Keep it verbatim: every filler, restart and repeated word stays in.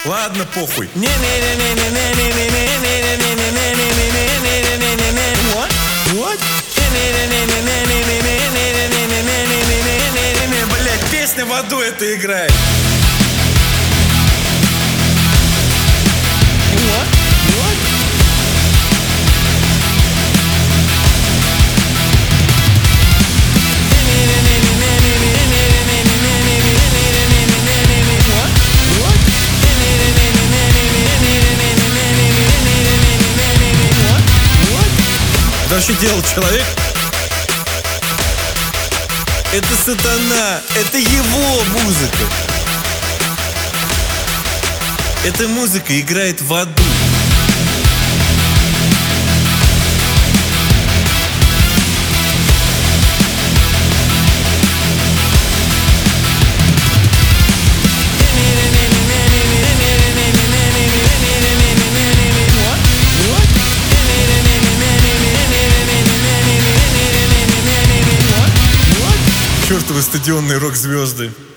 Ладно, похуй. What? What? Блять, песня в аду это играет. What? What? Что вообще делал человек? Это сатана, это его музыка. Эта музыка играет в аду. Чертовы стадионные рок-звезды.